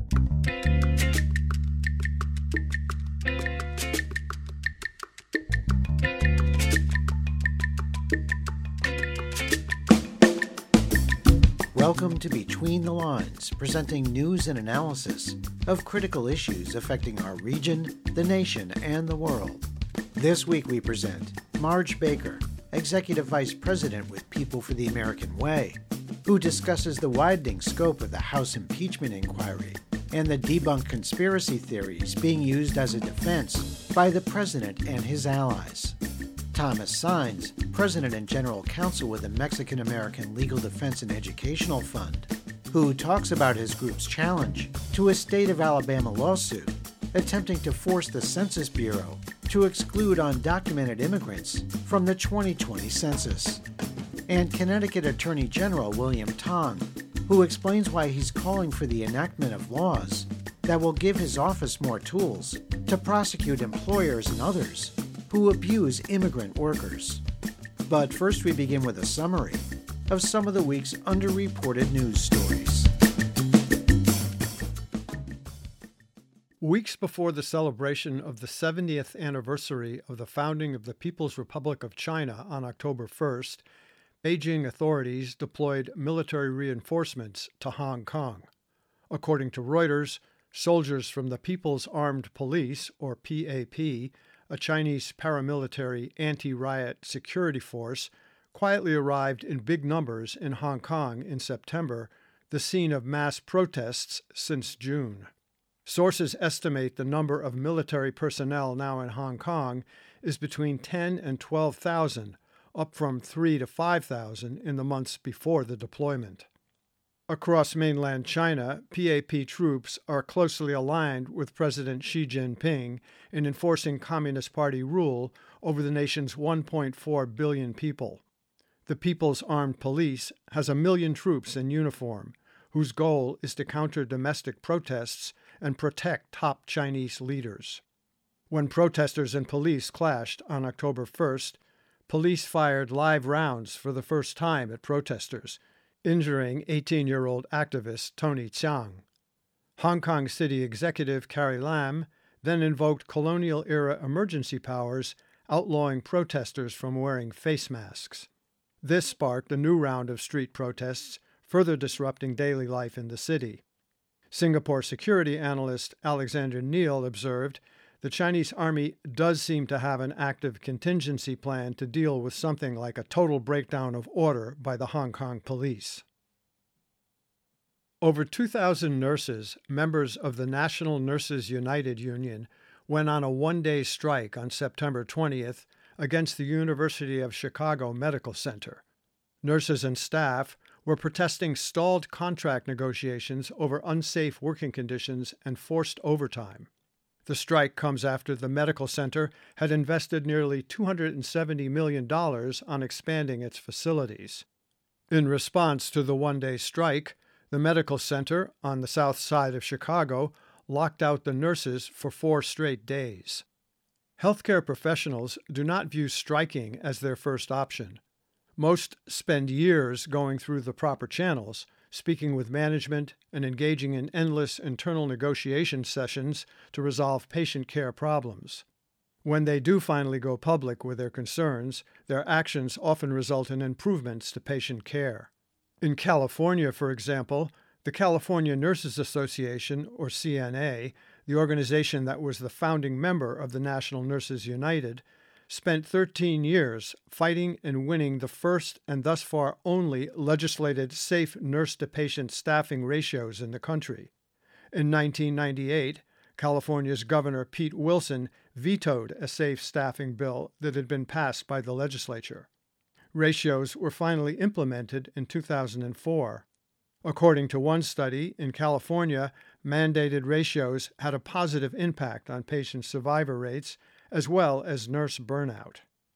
Welcome to Between the Lines, presenting news and analysis of critical issues affecting our region, the nation, and the world. This week we present Marge Baker, Executive Vice President with People for the American Way, who discusses the widening scope of the House impeachment inquiry and the debunked conspiracy theories being used as a defense by the President and his allies. Thomas Saenz, President and General Counsel with the Mexican-American Legal Defense and Educational Fund, who talks about his group's challenge to a state of Alabama lawsuit attempting to force the Census Bureau to exclude undocumented immigrants from the 2020 census. And Connecticut Attorney General William Tong, who explains why he's calling for the enactment of laws that will give his office more tools to prosecute employers and others who abuse immigrant workers. But first we begin with a summary of some of the week's underreported news stories. Weeks before the celebration of the 70th anniversary of the founding of the People's Republic of China on October 1st, Beijing authorities deployed military reinforcements to Hong Kong. According to Reuters, soldiers from the People's Armed Police, or PAP, a Chinese paramilitary anti-riot security force, quietly arrived in big numbers in Hong Kong in September, the scene of mass protests since June. Sources estimate the number of military personnel now in Hong Kong is between 10 and 12,000, up from 3,000 to 5,000 in the months before the deployment. Across mainland China, PAP troops are closely aligned with President Xi Jinping in enforcing Communist Party rule over the nation's 1.4 billion people. The People's Armed Police has 1 million troops in uniform, whose goal is to counter domestic protests and protect top Chinese leaders. When protesters and police clashed on October 1st, police fired live rounds for the first time at protesters, injuring 18-year-old activist Tony Chiang. Hong Kong City Executive Carrie Lam then invoked colonial-era emergency powers, outlawing protesters from wearing face masks. This sparked a new round of street protests, further disrupting daily life in the city. Singapore security analyst Alexander Neil observed, the Chinese army does seem to have an active contingency plan to deal with something like a total breakdown of order by the Hong Kong police. Over 2,000 nurses, members of the National Nurses United Union, went on a one-day strike on September 20th against the University of Chicago Medical Center. Nurses and staff were protesting stalled contract negotiations over unsafe working conditions and forced overtime. The strike comes after the medical center had invested nearly $270 million on expanding its facilities. In response to the one-day strike, the medical center on the south side of Chicago locked out the nurses for 4 straight days. Healthcare professionals do not view striking as their first option. Most spend years going through the proper channels, speaking with management and engaging in endless internal negotiation sessions to resolve patient care problems. When they do finally go public with their concerns, their actions often result in improvements to patient care. In California, for example, the California Nurses Association, or CNA, the organization that was the founding member of the National Nurses United, spent 13 years fighting and winning the first and thus far only legislated safe nurse-to-patient staffing ratios in the country. In 1998, California's Governor Pete Wilson vetoed a safe staffing bill that had been passed by the legislature. Ratios were finally implemented in 2004. According to one study, in California, mandated ratios had a positive impact on patient survivor rates as well as nurse burnout.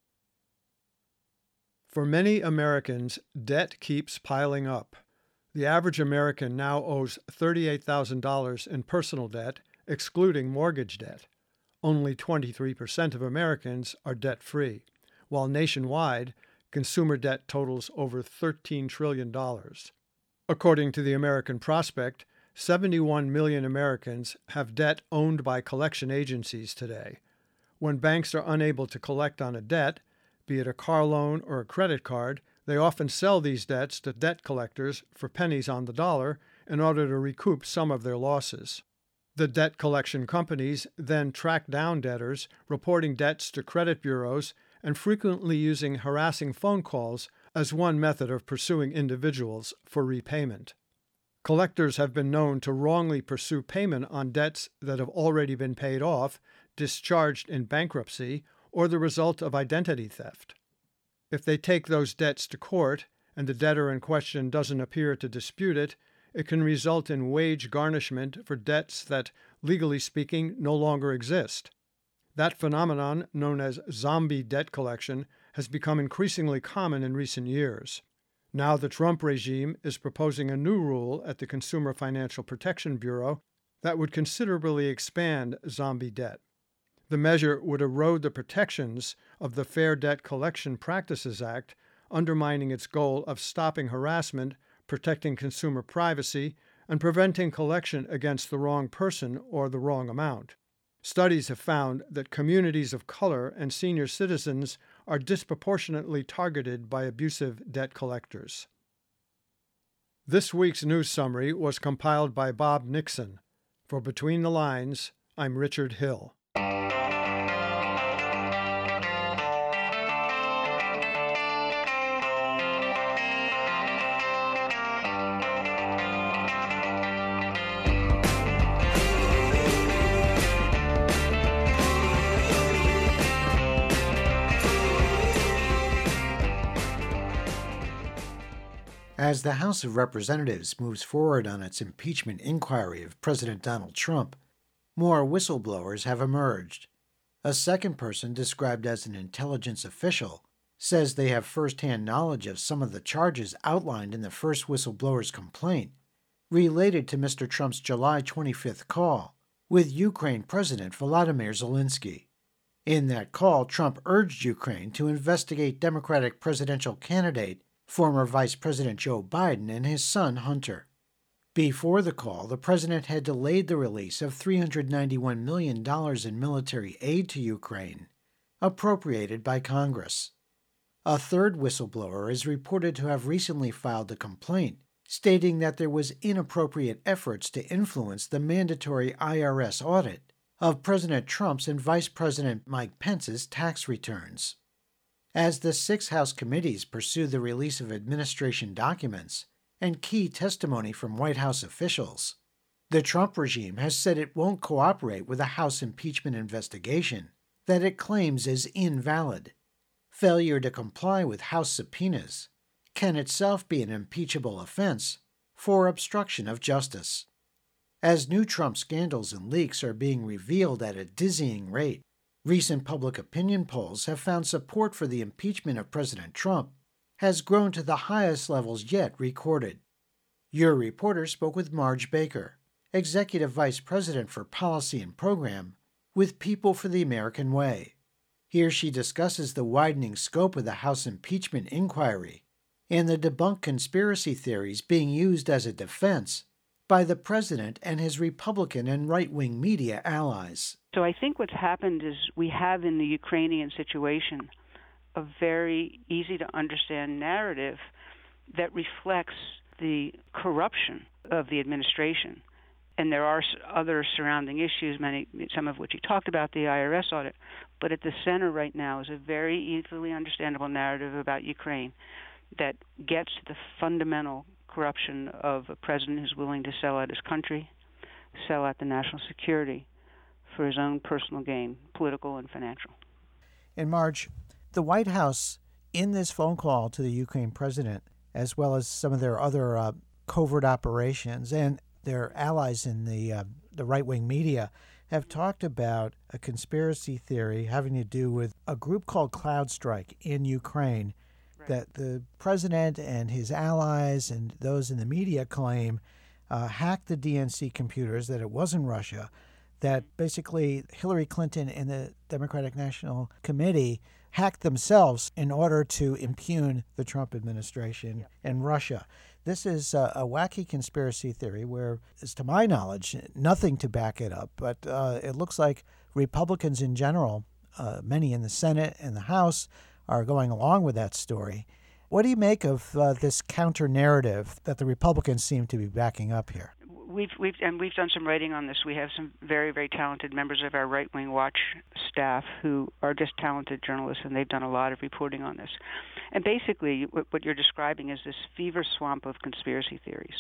For many Americans, debt keeps piling up. The average American now owes $38,000 in personal debt, excluding mortgage debt. Only 23% of Americans are debt-free, while nationwide, consumer debt totals over $13 trillion. According to the American Prospect, 71 million Americans have debt owned by collection agencies today. When banks are unable to collect on a debt, be it a car loan or a credit card, they often sell these debts to debt collectors for pennies on the dollar in order to recoup some of their losses. The debt collection companies then track down debtors, reporting debts to credit bureaus and frequently using harassing phone calls as one method of pursuing individuals for repayment. Collectors have been known to wrongly pursue payment on debts that have already been paid off, discharged in bankruptcy, or the result of identity theft. If they take those debts to court and the debtor in question doesn't appear to dispute it, it can result in wage garnishment for debts that, legally speaking, no longer exist. That phenomenon, known as zombie debt collection, has become increasingly common in recent years. Now the Trump regime is proposing a new rule at the Consumer Financial Protection Bureau that would considerably expand zombie debt. The measure would erode the protections of the Fair Debt Collection Practices Act, undermining its goal of stopping harassment, protecting consumer privacy, and preventing collection against the wrong person or the wrong amount. Studies have found that communities of color and senior citizens are disproportionately targeted by abusive debt collectors. This week's news summary was compiled by Bob Nixon. For Between the Lines, I'm Richard Hill. As the House of Representatives moves forward on its impeachment inquiry of President Donald Trump, more whistleblowers have emerged. A second person, described as an intelligence official, says they have first-hand knowledge of some of the charges outlined in the first whistleblower's complaint related to Mr. Trump's July 25th call with Ukraine President Volodymyr Zelensky. In that call, Trump urged Ukraine to investigate Democratic presidential candidate former Vice President Joe Biden and his son Hunter. Before the call, the president had delayed the release of $391 million in military aid to Ukraine, appropriated by Congress. A third whistleblower is reported to have recently filed a complaint, stating that there was inappropriate efforts to influence the mandatory IRS audit of President Trump's and Vice President Mike Pence's tax returns. As the 6 House committees pursue the release of administration documents and key testimony from White House officials, the Trump regime has said it won't cooperate with a House impeachment investigation that it claims is invalid. Failure to comply with House subpoenas can itself be an impeachable offense for obstruction of justice. As new Trump scandals and leaks are being revealed at a dizzying rate, recent public opinion polls have found support for the impeachment of President Trump has grown to the highest levels yet recorded. Your reporter spoke with Marge Baker, Executive Vice President for Policy and Program with People for the American Way. Here she discusses the widening scope of the House impeachment inquiry and the debunked conspiracy theories being used as a defense by the president and his Republican and right-wing media allies. So I think what's happened is we have in the Ukrainian situation a very easy-to-understand narrative that reflects the corruption of the administration. And there are other surrounding issues, some of which you talked about, the IRS audit. But at the center right now is a very easily understandable narrative about Ukraine that gets to the fundamental corruption of a president who's willing to sell out his country, sell out the national security for his own personal gain, political and financial. And Marge, the White House, in this phone call to the Ukraine president, as well as some of their other covert operations and their allies in the right-wing media, have talked about a conspiracy theory having to do with a group called CrowdStrike in Ukraine, that the president and his allies and those in the media claim hacked the DNC computers, that it wasn't Russia, that basically Hillary Clinton and the Democratic National Committee hacked themselves in order to impugn the Trump administration and Russia. This is a wacky conspiracy theory where, as to my knowledge, nothing to back it up, but it looks like Republicans in general, many in the Senate and the House, are going along with that story. What do you make of this counter-narrative that the Republicans seem to be backing up here? We've done some writing on this. We have some very, very talented members of our Right Wing Watch staff who are just talented journalists, and they've done a lot of reporting on this. And basically, what you're describing is this fever swamp of conspiracy theories.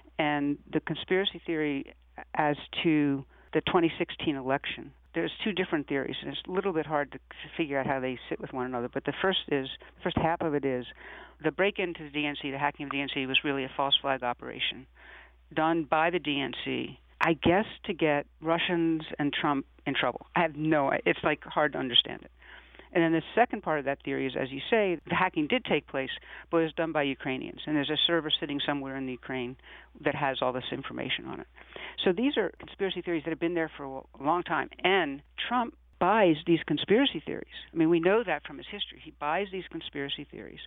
And the conspiracy theory as to the 2016 election, there's two different theories, and it's a little bit hard to figure out how they sit with one another. But the first half of it is the break-in to the DNC, the hacking of the DNC, was really a false flag operation done by the DNC, I guess, to get Russians and Trump in trouble. It's like hard to understand it. And then the second part of that theory is, as you say, the hacking did take place, but it was done by Ukrainians. And there's a server sitting somewhere in the Ukraine that has all this information on it. So these are conspiracy theories that have been there for a long time. And Trump buys these conspiracy theories. I mean, we know that from his history. He buys these conspiracy theories.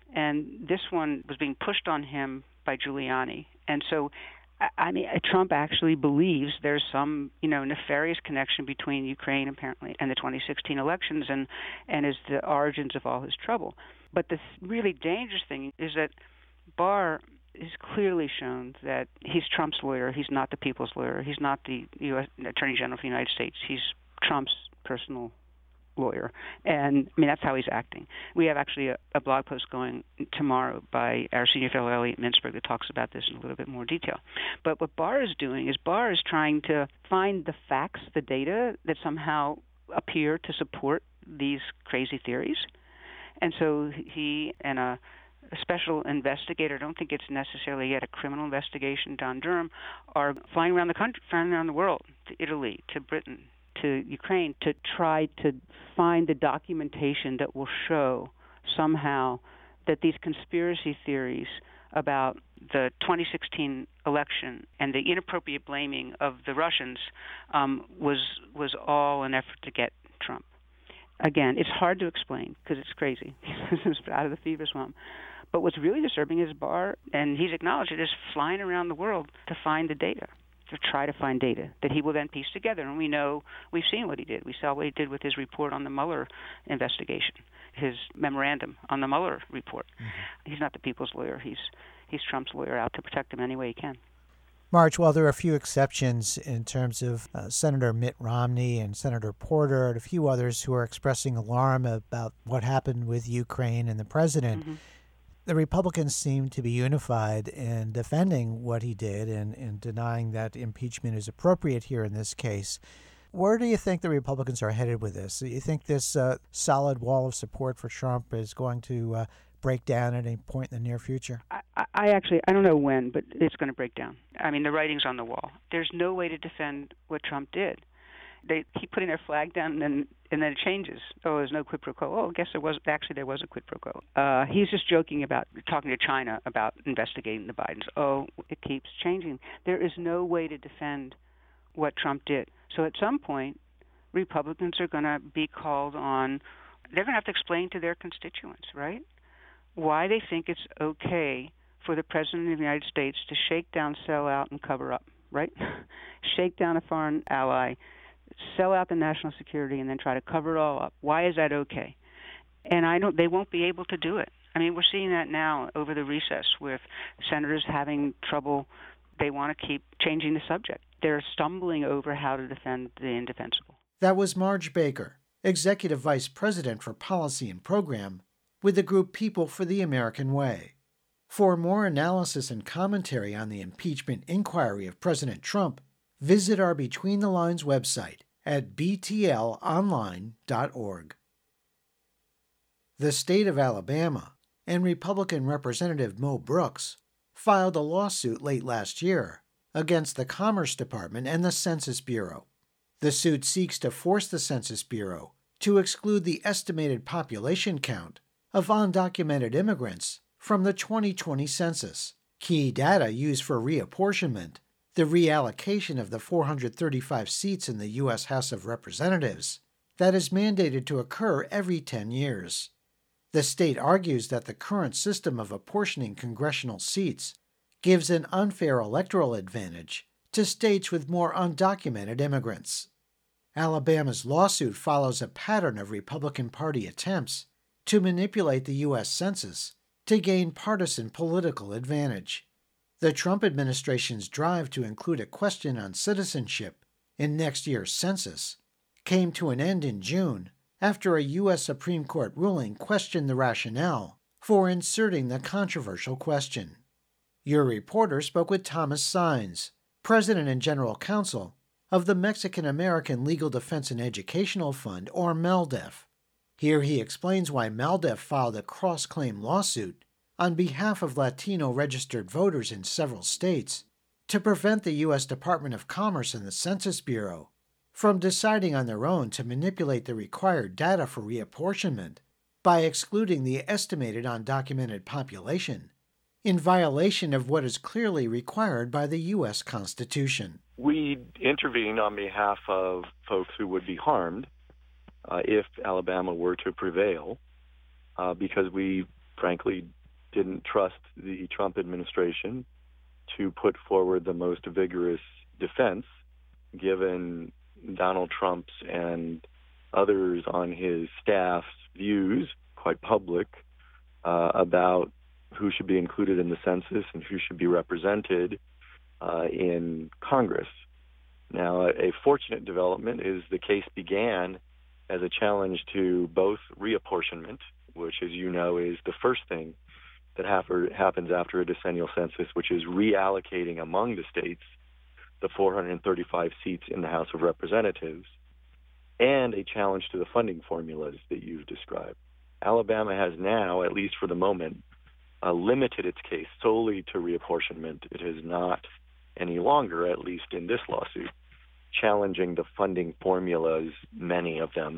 And this one was being pushed on him by Giuliani. And so, I mean, Trump actually believes there's some, nefarious connection between Ukraine, apparently, and the 2016 elections and is the origins of all his trouble. But the really dangerous thing is that Barr is clearly shown that he's Trump's lawyer. He's not the people's lawyer. He's not the U.S. Attorney General of the United States. He's Trump's personal lawyer. And, I mean, that's how he's acting. We have actually a blog post going tomorrow by our senior fellow, Elliot Mintzberg, that talks about this in a little bit more detail. But what Barr is doing is Barr is trying to find the facts, the data that somehow appear to support these crazy theories. And so he and a special investigator, I don't think it's necessarily yet a criminal investigation, Don Durham, are flying around the country, flying around the world, to Italy, to Britain, to Ukraine, to try to find the documentation that will show somehow that these conspiracy theories about the 2016 election and the inappropriate blaming of the Russians was all an effort to get Trump. Again, it's hard to explain because it's crazy. It's out of the fever swamp. But what's really disturbing is Barr, and he's acknowledged it, is flying around the world to find the data, to try to find data that he will then piece together. And we know, we've seen what he did. We saw what he did with his report on the Mueller investigation, his memorandum on the Mueller report. Mm-hmm. He's not the people's lawyer. He's Trump's lawyer out to protect him any way he can. Marge, while there are a few exceptions in terms of Senator Mitt Romney and Senator Porter and a few others who are expressing alarm about what happened with Ukraine and the president, mm-hmm. the Republicans seem to be unified in defending what he did and denying that impeachment is appropriate here in this case. Where do you think the Republicans are headed with this? Do you think this solid wall of support for Trump is going to break down at any point in the near future? I don't know when, but it's going to break down. I mean, the writing's on the wall. There's no way to defend what Trump did. They keep putting their flag down, and then it changes. Oh, there's no quid pro quo. Oh, I guess there was a quid pro quo. He's just joking about talking to China about investigating the Bidens. Oh, it keeps changing. There is no way to defend what Trump did. So at some point, Republicans are going to be called on. They're going to have to explain to their constituents, right, why they think it's okay for the President of the United States to shake down, sell out, and cover up, right? Shake down a foreign ally, sell out the national security, and then try to cover it all up. Why is that okay? And they won't be able to do it. I mean, we're seeing that now over the recess with senators having trouble. They want to keep changing the subject. They're stumbling over how to defend the indefensible. That was Marge Baker, Executive Vice President for Policy and Program with the group People for the American Way. For more analysis and commentary on the impeachment inquiry of President Trump, visit our Between the Lines website at btlonline.org. The state of Alabama and Republican Representative Mo Brooks filed a lawsuit late last year against the Commerce Department and the Census Bureau. The suit seeks to force the Census Bureau to exclude the estimated population count of undocumented immigrants from the 2020 census. Key data used for reapportionment, the reallocation of the 435 seats in the U.S. House of Representatives, that is mandated to occur every 10 years. The state argues that the current system of apportioning congressional seats gives an unfair electoral advantage to states with more undocumented immigrants. Alabama's lawsuit follows a pattern of Republican Party attempts to manipulate the U.S. Census to gain partisan political advantage. The Trump administration's drive to include a question on citizenship in next year's census came to an end in June after a U.S. Supreme Court ruling questioned the rationale for inserting the controversial question. Your reporter spoke with Thomas Saenz, President and General Counsel of the Mexican American Legal Defense and Educational Fund, or MELDEF. Here he explains why MELDEF filed a cross-claim lawsuit on behalf of Latino registered voters in several states to prevent the U.S. Department of Commerce and the Census Bureau from deciding on their own to manipulate the required data for reapportionment by excluding the estimated undocumented population in violation of what is clearly required by the U.S. Constitution. We intervene on behalf of folks who would be harmed if Alabama were to prevail because we, frankly, didn't trust the Trump administration to put forward the most vigorous defense, given Donald Trump's and others on his staff's views, quite public, about who should be included in the census and who should be represented in Congress. Now, a fortunate development is the case began as a challenge to both reapportionment, which, as you know, is the first thing that happens after a decennial census, which is reallocating among the states the 435 seats in the House of Representatives, and a challenge to the funding formulas that you've described. Alabama has now, at least for the moment, limited its case solely to reapportionment. It is not any longer, at least in this lawsuit, challenging the funding formulas, many of them,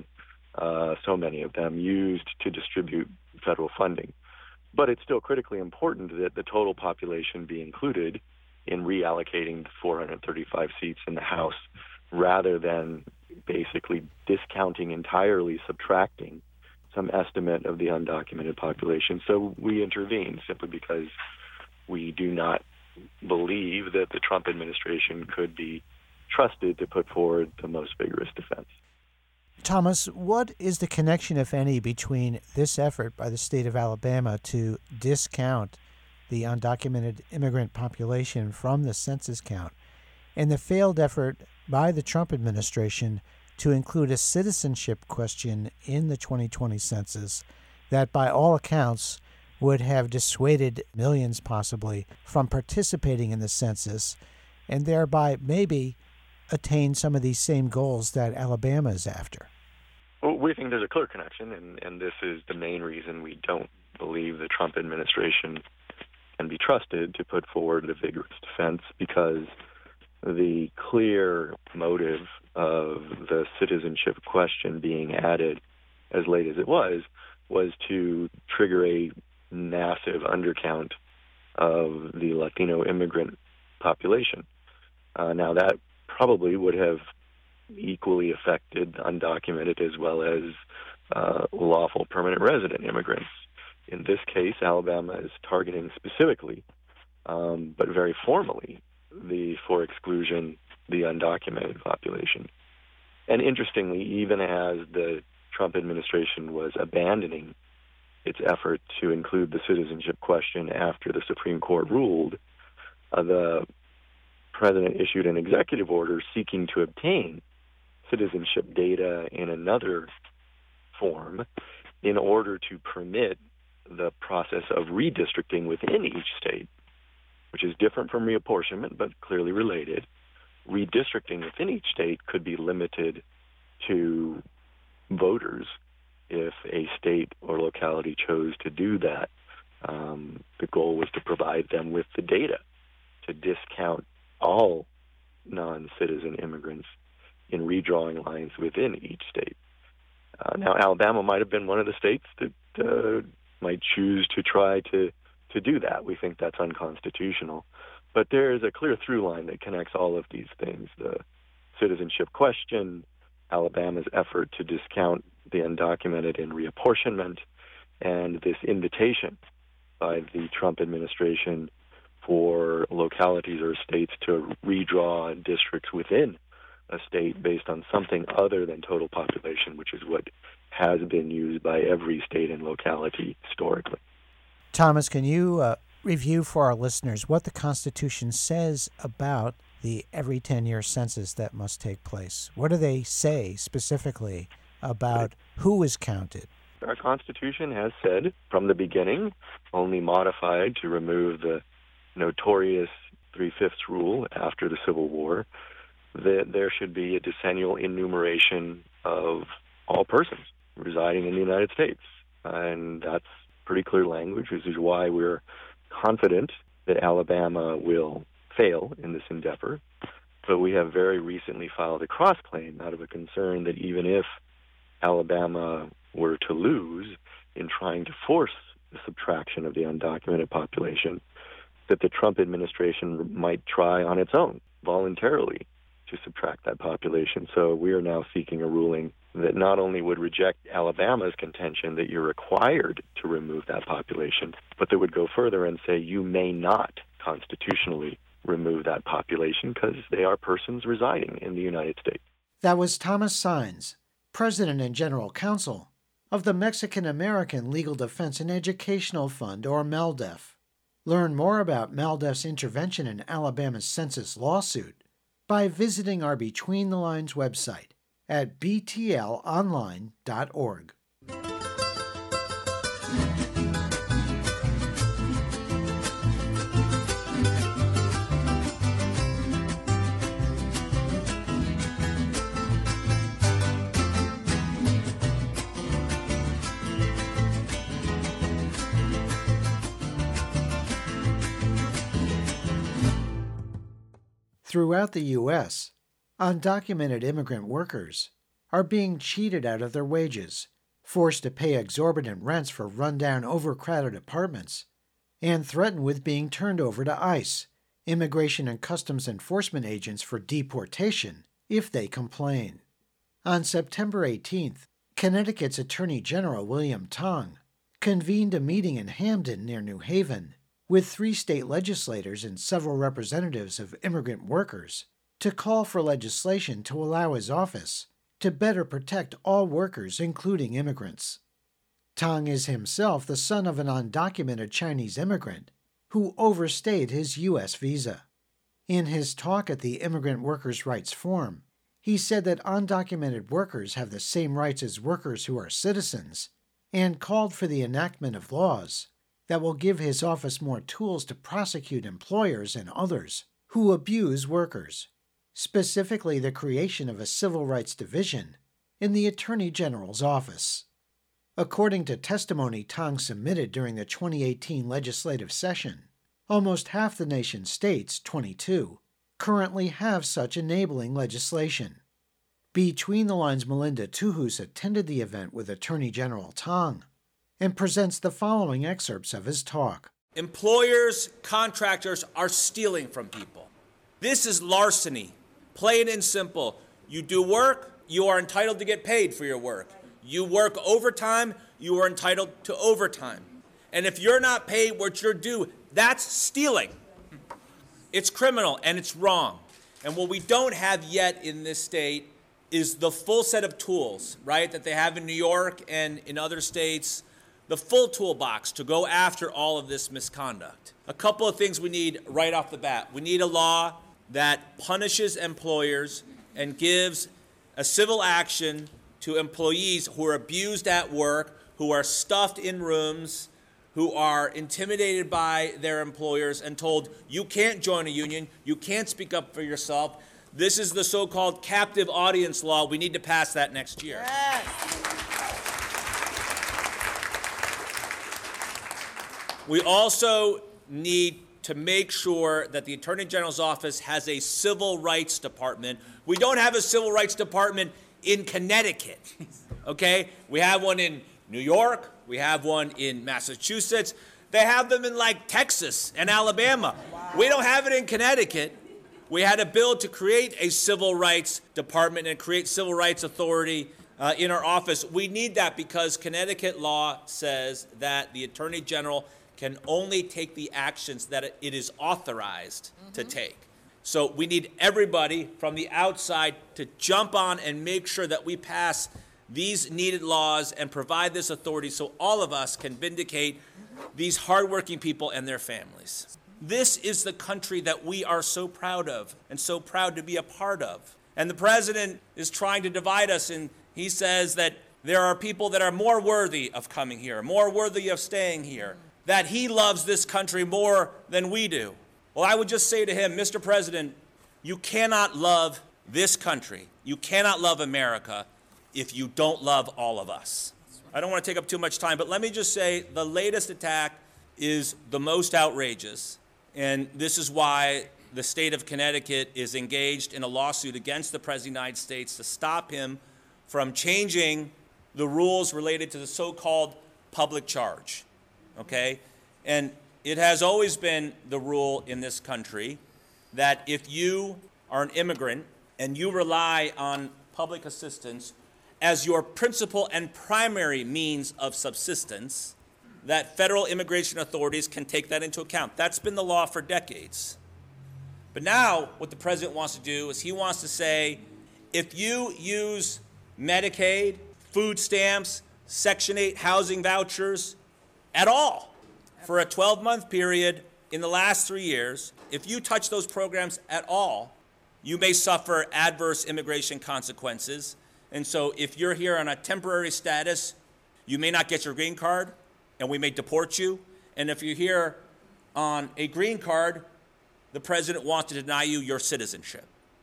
so many of them, used to distribute federal funding. But it's still critically important that the total population be included in reallocating the 435 seats in the House, rather than basically discounting entirely, subtracting some estimate of the undocumented population. So we intervene simply because we do not believe that the Trump administration could be trusted to put forward the most vigorous defense. Thomas, what is the connection, if any, between this effort by the state of Alabama to discount the undocumented immigrant population from the census count and the failed effort by the Trump administration to include a citizenship question in the 2020 census that, by all accounts, would have dissuaded millions possibly from participating in the census and thereby maybe attain some of these same goals that Alabama is after? Well, we think there's a clear connection, and this is the main reason we don't believe the Trump administration can be trusted to put forward a vigorous defense, because the clear motive of the citizenship question being added as late as it was to trigger a massive undercount of the Latino immigrant population. Now, that probably would have equally affected undocumented as well as lawful permanent resident immigrants. In this case, Alabama is targeting specifically, but very formally, for exclusion, the undocumented population. And interestingly, even as the Trump administration was abandoning its effort to include the citizenship question after the Supreme Court ruled, the president issued an executive order seeking to obtain citizenship data in another form in order to permit the process of redistricting within each state, which is different from reapportionment but clearly related. Redistricting within each state could be limited to voters if a state or locality chose to do that. The goal was to provide them with the data to discount all non-citizen immigrants in redrawing lines within each state. Now, Alabama might have been one of the states that might choose to try to do that. We think that's unconstitutional. But there is a clear through line that connects all of these things: the citizenship question, Alabama's effort to discount the undocumented in reapportionment, and this invitation by the Trump administration for localities or states to redraw districts within a state based on something other than total population, which is what has been used by every state and locality historically. Thomas, can you review for our listeners what the Constitution says about the every 10-year census that must take place? What do they say specifically about who is counted? Our Constitution has said from the beginning, only modified to remove the notorious 3/5 rule after the Civil War, that there should be a decennial enumeration of all persons residing in the United States. And that's pretty clear language, which is why we're confident that Alabama will fail in this endeavor. But we have very recently filed a cross-claim out of a concern that even if Alabama were to lose in trying to force the subtraction of the undocumented population, that the Trump administration might try on its own, voluntarily, to subtract that population. So we are now seeking a ruling that not only would reject Alabama's contention that you're required to remove that population, but that would go further and say you may not constitutionally remove that population because they are persons residing in the United States. That was Thomas Saenz, President and General Counsel of the Mexican American Legal Defense and Educational Fund, or MELDEF. Learn more about MELDEF's intervention in Alabama's census lawsuit by visiting our Between the Lines website at btlonline.org. Throughout the U.S., undocumented immigrant workers are being cheated out of their wages, forced to pay exorbitant rents for rundown, overcrowded apartments, and threatened with being turned over to ICE, Immigration and Customs Enforcement agents, for deportation if they complain. On September 18th, Connecticut's Attorney General William Tong convened a meeting in Hamden near New Haven with 3 state legislators and several representatives of immigrant workers to call for legislation to allow his office to better protect all workers, including immigrants. Tong is himself the son of an undocumented Chinese immigrant who overstayed his U.S. visa. In his talk at the Immigrant Workers' Rights Forum, he said that undocumented workers have the same rights as workers who are citizens, and called for the enactment of laws that will give his office more tools to prosecute employers and others who abuse workers, specifically the creation of a civil rights division in the Attorney General's office. According to testimony Tong submitted during the 2018 legislative session, almost half the nation's states, 22, currently have such enabling legislation. Between the Lines' Melinda Tuhus attended the event with Attorney General Tong and presents the following excerpts of his talk. Employers, contractors are stealing from people. This is larceny. Plain and simple. You do work, you are entitled to get paid for your work. You work overtime, you are entitled to overtime. And if you're not paid what you're due, that's stealing. It's criminal and it's wrong. And what we don't have yet in this state is the full set of tools, right, that they have in New York and in other states, the full toolbox to go after all of this misconduct. A couple of things we need right off the bat. We need a law that punishes employers and gives a civil action to employees who are abused at work, who are stuffed in rooms, who are intimidated by their employers and told, you can't join a union, you can't speak up for yourself. This is the so-called captive audience law. We need to pass that next year. Yes. We also need to make sure that the Attorney General's office has a civil rights department. We don't have a civil rights department in Connecticut, okay? We have one in New York. We have one in Massachusetts. They have them in, like, Texas and Alabama. Wow. We don't have it in Connecticut. We had a bill to create a civil rights department and create civil rights authority in our office. We need that because Connecticut law says that the Attorney General can only take the actions that it is authorized to take. So we need everybody from the outside to jump on and make sure that we pass these needed laws and provide this authority so all of us can vindicate these hardworking people and their families. This is the country that we are so proud of and so proud to be a part of. And the president is trying to divide us, and he says that there are people that are more worthy of coming here, more worthy of staying here, that he loves this country more than we do. Well, I would just say to him, Mr. President, you cannot love this country, you cannot love America if you don't love all of us. I don't want to take up too much time, but let me just say the latest attack is the most outrageous, and this is why the state of Connecticut is engaged in a lawsuit against the President of the United States to stop him from changing the rules related to the so-called public charge, okay? And it has always been the rule in this country that if you are an immigrant and you rely on public assistance as your principal and primary means of subsistence, that federal immigration authorities can take that into account. That's been the law for decades. But now what the president wants to do is he wants to say, if you use Medicaid, food stamps, Section 8 housing vouchers at all for a 12-month period in the last 3 years, if you touch those programs at all, you may suffer adverse immigration consequences. And so if you're here on a temporary status, you may not get your green card, and we may deport you. And if you're here on a green card, the president wants to deny you your citizenship.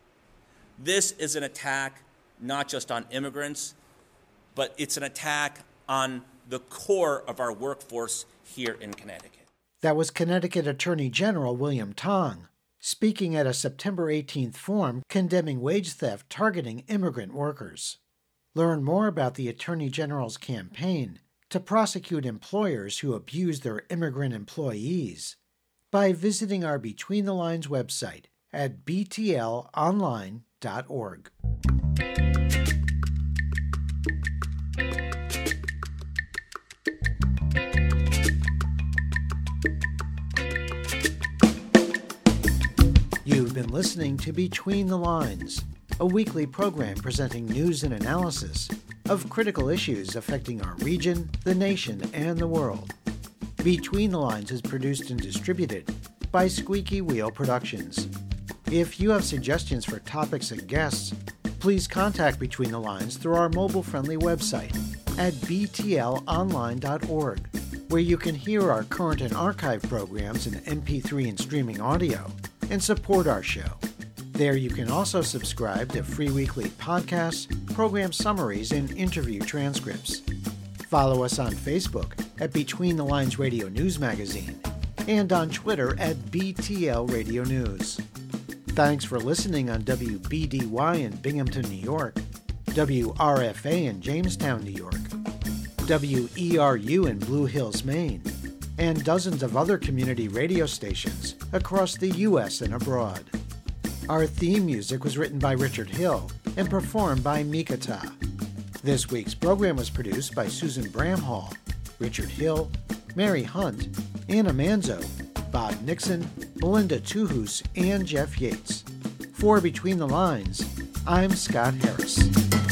This is an attack not just on immigrants, but it's an attack on the core of our workforce here in Connecticut. That was Connecticut Attorney General William Tong speaking at a September 18th forum condemning wage theft targeting immigrant workers. Learn more about the Attorney General's campaign to prosecute employers who abuse their immigrant employees by visiting our Between the Lines website at btlonline.org. You've been listening to Between the Lines, a weekly program presenting news and analysis of critical issues affecting our region, the nation, and the world. Between the Lines is produced and distributed by Squeaky Wheel Productions. If you have suggestions for topics and guests, please contact Between the Lines through our mobile-friendly website at btlonline.org, where you can hear our current and archive programs in MP3 and streaming audio, and support our show. There you can also subscribe to free weekly podcasts, program summaries, and interview transcripts. Follow us on Facebook at Between the Lines Radio News Magazine and on Twitter at BTL Radio News. Thanks for listening on WBDY in Binghamton, New York, WRFA in Jamestown, New York, WERU in Blue Hills, Maine, and dozens of other community radio stations across the U.S. and abroad. Our theme music was written by Richard Hill and performed by Mikata. This week's program was produced by Susan Bramhall, Richard Hill, Mary Hunt, Anna Manzo, Bob Nixon, Melinda Tuhus, and Jeff Yates. For Between the Lines, I'm Scott Harris.